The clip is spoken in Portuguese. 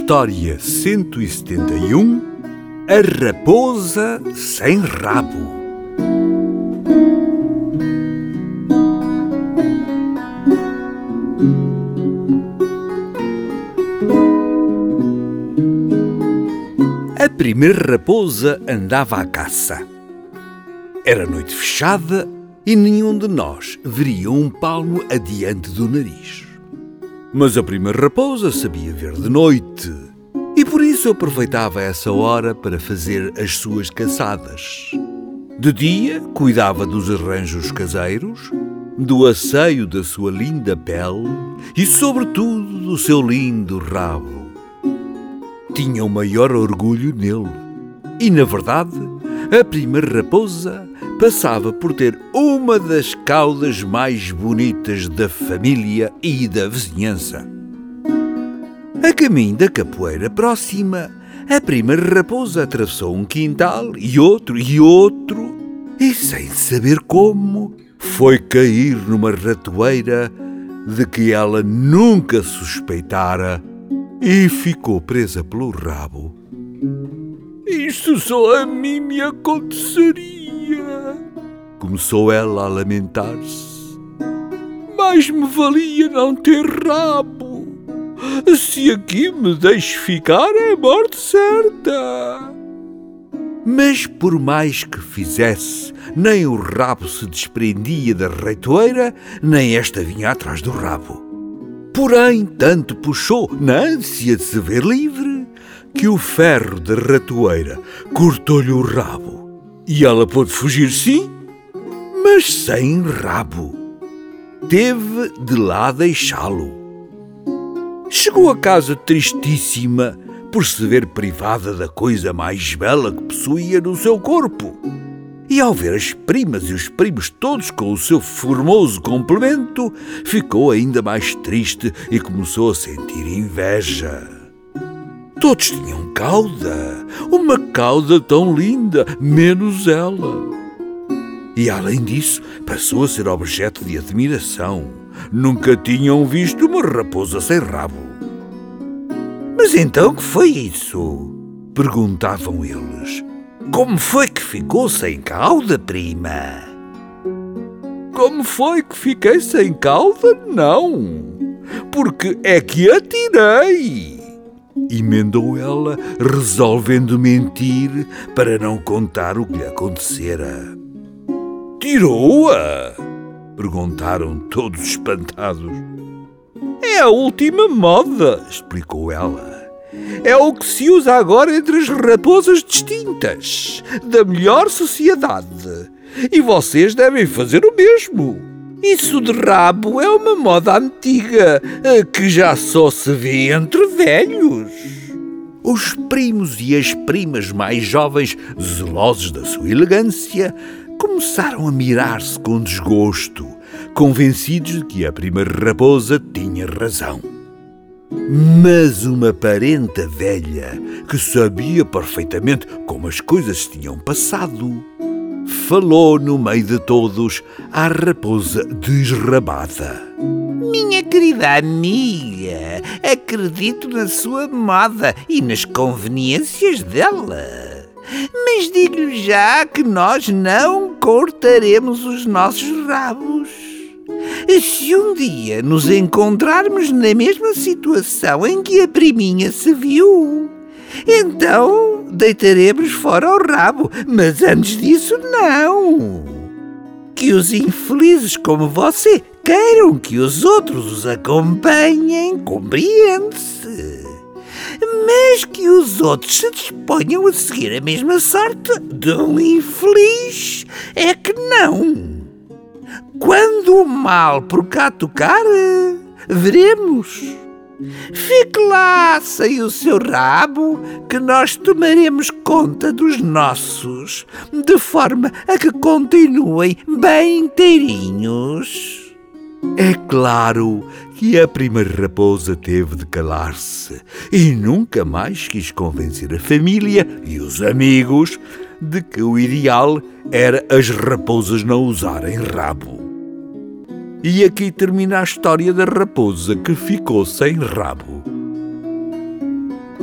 História 171. A raposa sem rabo. A primeira raposa andava à caça. Era noite fechada e nenhum de nós veria um palmo adiante do nariz. Mas a primeira raposa sabia ver de noite e por isso aproveitava essa hora para fazer as suas caçadas. De dia, cuidava dos arranjos caseiros, do asseio da sua linda pele e, sobretudo, do seu lindo rabo. Tinha o maior orgulho nele e, na verdade, a primeira raposa passava por ter uma das caudas mais bonitas da família e da vizinhança. A caminho da capoeira próxima, a primeira raposa atravessou um quintal e outro, e sem saber como, foi cair numa ratoeira de que ela nunca suspeitara e ficou presa pelo rabo. "Isto só a mim me aconteceria", começou ela a lamentar-se. "Mais me valia não ter rabo. Se aqui me deixo ficar, é a morte certa." Mas por mais que fizesse, nem o rabo se desprendia da ratoeira, nem esta vinha atrás do rabo. Porém, tanto puxou, na ânsia de se ver livre, que o ferro da ratoeira cortou-lhe o rabo. E ela pôde fugir, sim, mas sem rabo. Teve de lá deixá-lo. Chegou a casa tristíssima por se ver privada da coisa mais bela que possuía no seu corpo. E ao ver as primas e os primos todos com o seu formoso complemento, ficou ainda mais triste e começou a sentir inveja. Todos tinham cauda, uma cauda tão linda, menos ela. E além disso, passou a ser objeto de admiração. Nunca tinham visto uma raposa sem rabo. "Mas então que foi isso?" perguntavam eles. "Como foi que ficou sem cauda, prima?" "Como foi que fiquei sem cauda? Não, porque é que atirei", emendou ela, resolvendo mentir para não contar o que lhe acontecera. "Tirou-a?" perguntaram todos espantados. "É a última moda", explicou ela. "É o que se usa agora entre as raposas distintas, da melhor sociedade. E vocês devem fazer o mesmo. Isso de rabo é uma moda antiga, que já só se vê entre velhos." Os primos e as primas mais jovens, zelosos da sua elegância, começaram a mirar-se com desgosto, convencidos de que a primeira raposa tinha razão. Mas uma parenta velha, que sabia perfeitamente como as coisas tinham passado, falou no meio de todos à raposa desrabada. "Minha querida amiga, acredito na sua moda e nas conveniências dela. Mas digo-lhe já que nós não cortaremos os nossos rabos. Se um dia nos encontrarmos na mesma situação em que a priminha se viu, então deitaremos fora o rabo, mas antes disso não. Que os infelizes como você queiram que os outros os acompanhem, compreende-se. Mas que os outros se disponham a seguir a mesma sorte de um infeliz é que não. Quando o mal por cá tocar, veremos. Fique lá sem o seu rabo, que nós tomaremos conta dos nossos, de forma a que continuem bem inteirinhos." É claro que a primeira raposa teve de calar-se e nunca mais quis convencer a família e os amigos de que o ideal era as raposas não usarem rabo. E aqui termina a história da raposa que ficou sem rabo.